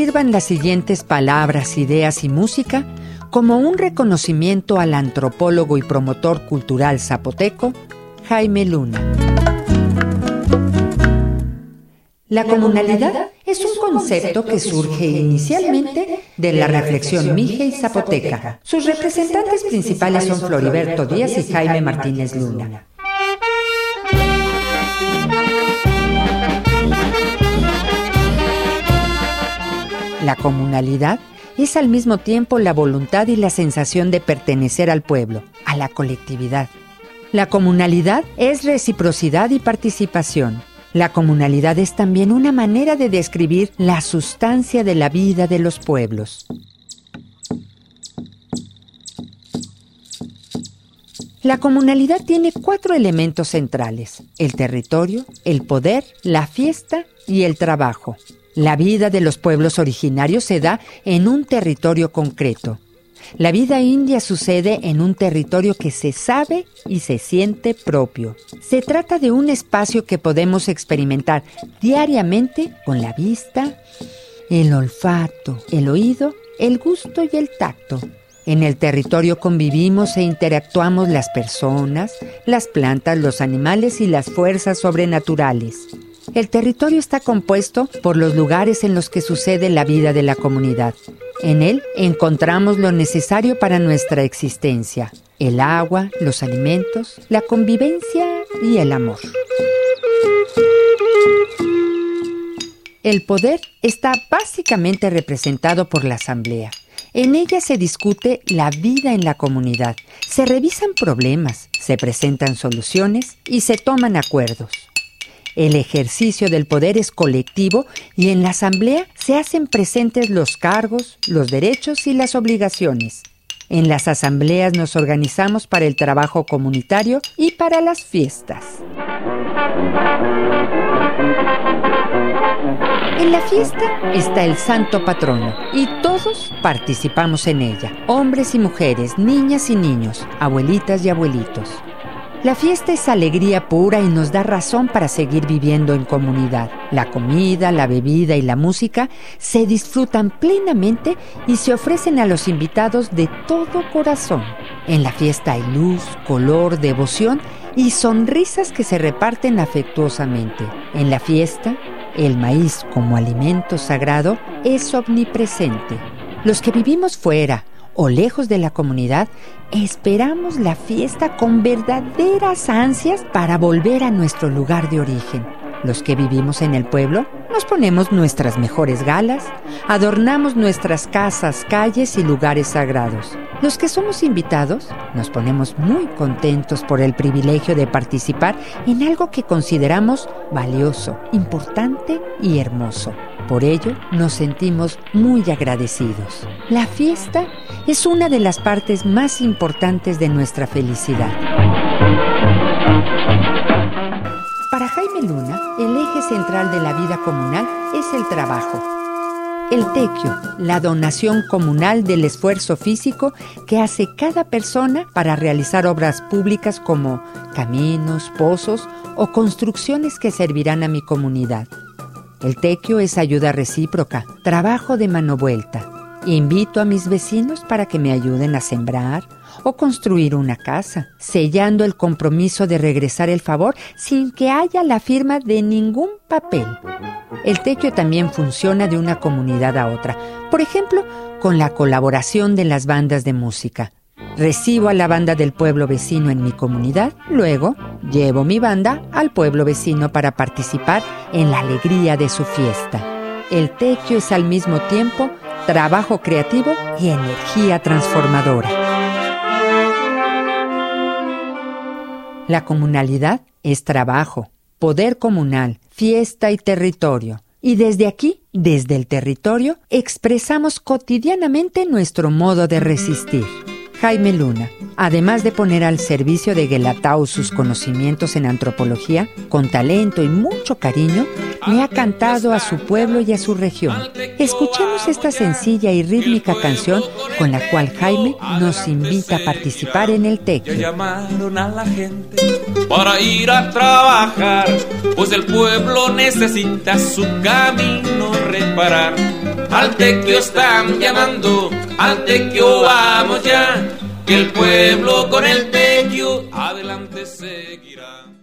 sirvan las siguientes palabras, ideas y música como un reconocimiento al antropólogo y promotor cultural zapoteco, Jaime Luna. La comunalidad es un concepto que surge inicialmente de la reflexión mije y zapoteca. Sus representantes principales son Floriberto Díaz y Jaime Martínez Luna. La comunalidad es al mismo tiempo la voluntad y la sensación de pertenecer al pueblo, a la colectividad. La comunalidad es reciprocidad y participación. La comunalidad es también una manera de describir la sustancia de la vida de los pueblos. La comunalidad tiene 4 elementos centrales: el territorio, el poder, la fiesta y el trabajo. La vida de los pueblos originarios se da en un territorio concreto. La vida india sucede en un territorio que se sabe y se siente propio. Se trata de un espacio que podemos experimentar diariamente con la vista, el olfato, el oído, el gusto y el tacto. En el territorio convivimos e interactuamos las personas, las plantas, los animales y las fuerzas sobrenaturales. El territorio está compuesto por los lugares en los que sucede la vida de la comunidad. En él encontramos lo necesario para nuestra existencia: el agua, los alimentos, la convivencia y el amor. El poder está básicamente representado por la asamblea. En ella se discute la vida en la comunidad, se revisan problemas, se presentan soluciones y se toman acuerdos. El ejercicio del poder es colectivo y en la asamblea se hacen presentes los cargos, los derechos y las obligaciones. En las asambleas nos organizamos para el trabajo comunitario y para las fiestas. En la fiesta está el santo patrono y todos participamos en ella, hombres y mujeres, niñas y niños, abuelitas y abuelitos. La fiesta es alegría pura y nos da razón para seguir viviendo en comunidad. La comida, la bebida y la música se disfrutan plenamente y se ofrecen a los invitados de todo corazón. En la fiesta hay luz, color, devoción y sonrisas que se reparten afectuosamente. En la fiesta, el maíz como alimento sagrado es omnipresente. Los que vivimos fuera o lejos de la comunidad, esperamos la fiesta con verdaderas ansias para volver a nuestro lugar de origen. Los que vivimos en el pueblo, nos ponemos nuestras mejores galas, adornamos nuestras casas, calles y lugares sagrados. Los que somos invitados, nos ponemos muy contentos por el privilegio de participar en algo que consideramos valioso, importante y hermoso. Por ello, nos sentimos muy agradecidos. La fiesta es una de las partes más importantes de nuestra felicidad. Para Jaime Luna, el eje central de la vida comunal es el trabajo. El tequio, la donación comunal del esfuerzo físico que hace cada persona para realizar obras públicas como caminos, pozos o construcciones que servirán a mi comunidad. El tequio es ayuda recíproca, trabajo de mano vuelta. Invito a mis vecinos para que me ayuden a sembrar o construir una casa, sellando el compromiso de regresar el favor sin que haya la firma de ningún papel. El tequio también funciona de una comunidad a otra, por ejemplo, con la colaboración de las bandas de música. Recibo a la banda del pueblo vecino en mi comunidad, luego llevo mi banda al pueblo vecino para participar en la alegría de su fiesta. El tequio es al mismo tiempo trabajo creativo y energía transformadora. La comunalidad es trabajo, poder comunal, fiesta y territorio. Y desde aquí, desde el territorio, expresamos cotidianamente nuestro modo de resistir. Jaime Luna, además de poner al servicio de Guelatao sus conocimientos en antropología, con talento y mucho cariño, le ha cantado a su pueblo y a su región. Escuchemos esta sencilla y rítmica canción con la cual Jaime nos invita a participar en el tequio. Llamaron a la gente para ir a trabajar, pues el pueblo necesita su camino reparar. al tequio están llamando, al tequio vamos ya, que el pueblo con el tequio adelante seguirá.